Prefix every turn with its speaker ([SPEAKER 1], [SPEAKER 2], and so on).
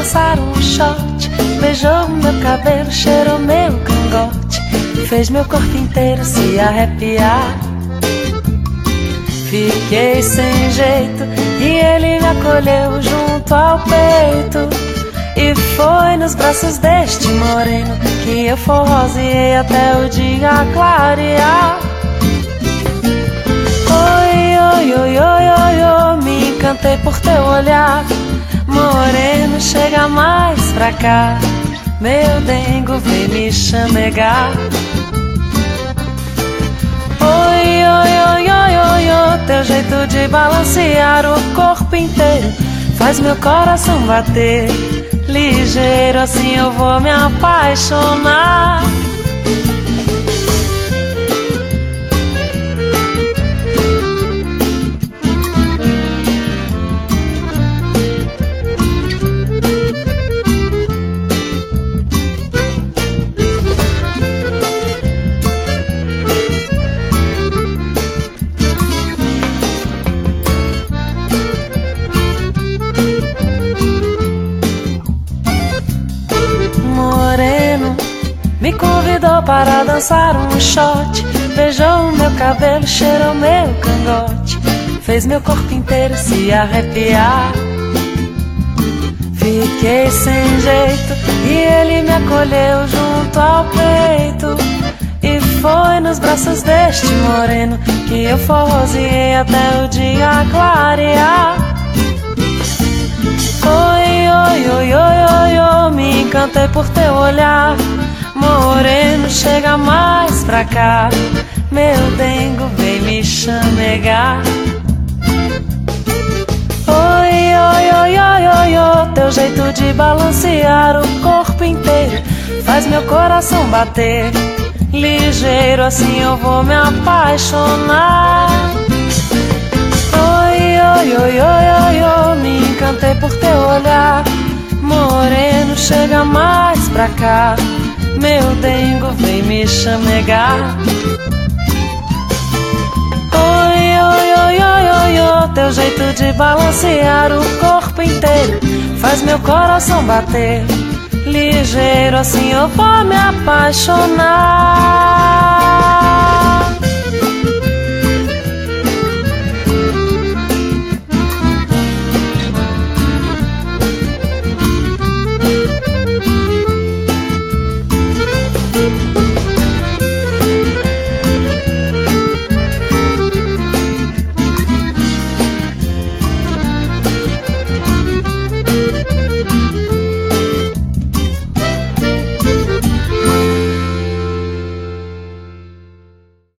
[SPEAKER 1] dançar um shot. Beijou meu cabelo, cheirou meu cangote, fez meu corpo inteiro se arrepiar. Fiquei sem jeito e ele me acolheu junto ao peito. E foi nos braços deste moreno que eu forroseei até o dia clarear. Oi, oi, oi, oi, oi, oi, me encantei por teu olhar. Moreno, chega mais pra cá, meu dengo vem me chamegar. Oi, oi, oi, oi, oi, oi, teu jeito de balancear o corpo inteiro faz meu coração bater ligeiro, assim eu vou me apaixonar. Me convidou para dançar um shot, beijou meu cabelo, cheirou meu cangote, fez meu corpo inteiro se arrepiar. Fiquei sem jeito e ele me acolheu junto ao peito. E foi nos braços deste moreno que eu forroseei até o dia clarear. Oi, oi, oi, oi, oi, oi, me encantei por teu olhar. Moreno, chega mais pra cá, meu dengo vem me chamegar. Oi, oi, oi, oi, oi, oi, teu jeito de balancear o corpo inteiro faz meu coração bater ligeiro, assim eu vou me apaixonar. Oi, oi, oi, oi, oi, oi, me encantei por teu olhar. Moreno, chega mais pra cá, meu dengo vem me chamegar. Oi, oi, oi, oi, oi, oi, teu jeito de balancear o corpo inteiro faz meu coração bater ligeiro, assim eu vou me apaixonar.